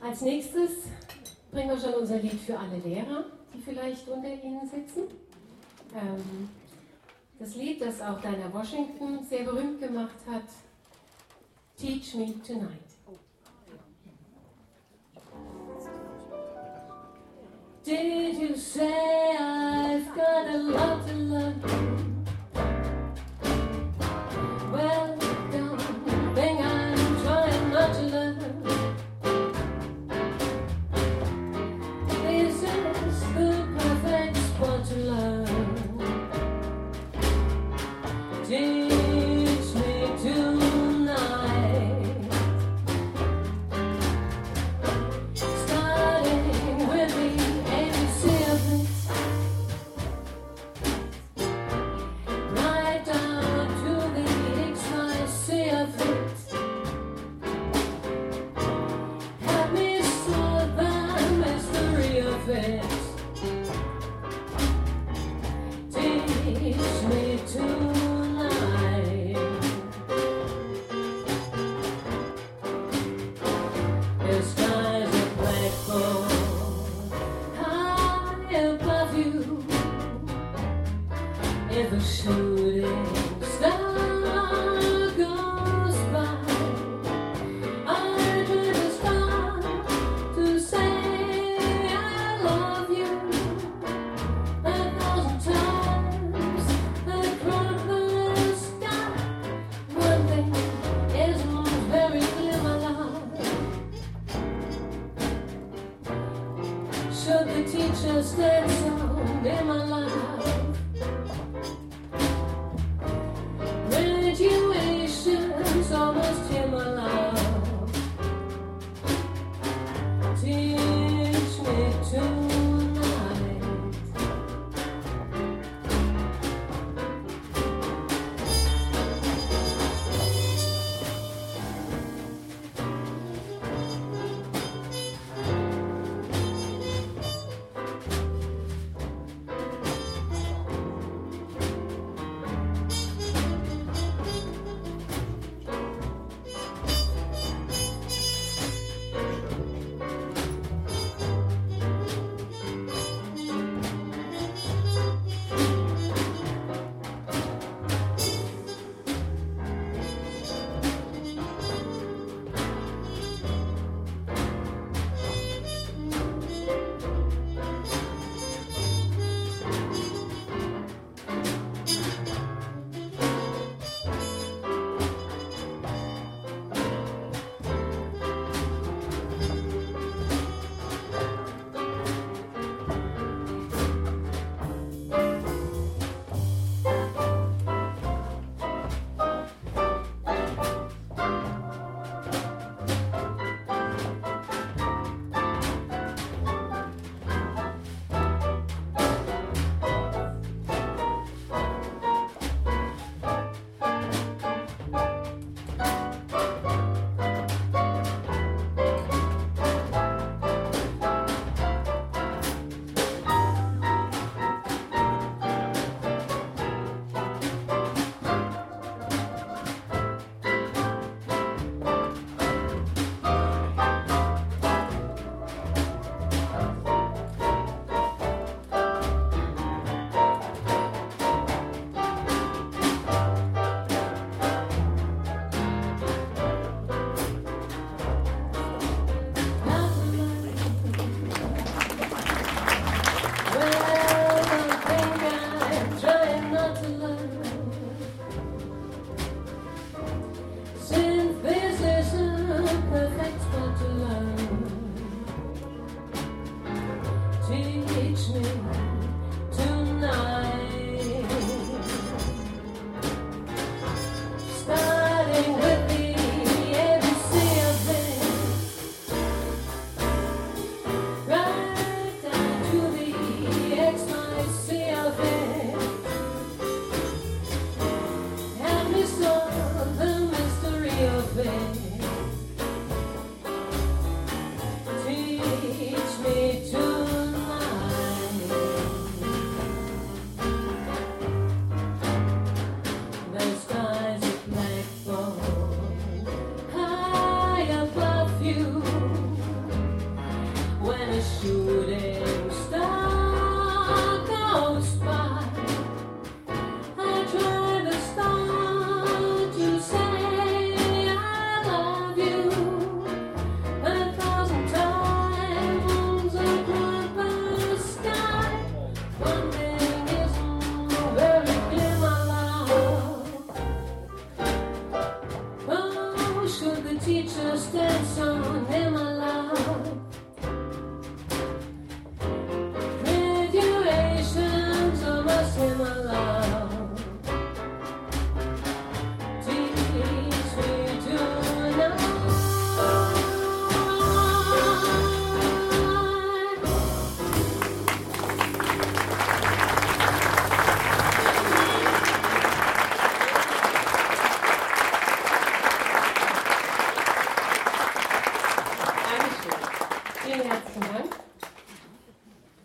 Als nächstes bringen wir schon unser Lied für alle Lehrer, die vielleicht unter Ihnen sitzen. Das Lied, das auch Dinah Washington sehr berühmt gemacht hat, Teach Me Tonight. Did you say I've got a lot to learn? Well, don't think I'm trying not to learn. This is the perfect spot to learn. Teach me tonight. Starting with the ABC of it. Right down to the XYZ of it. Help me solve the mystery of it. Teach me tonight. The skies are black gold, high above you. If a shooting star goes by, I just start to say I love you 1,000 times across the sky. One thing is very clear, my love. Should the teacher stand sound in my life? Graduation's almost here, my love. Teach me tonight. Vielen herzlichen Dank.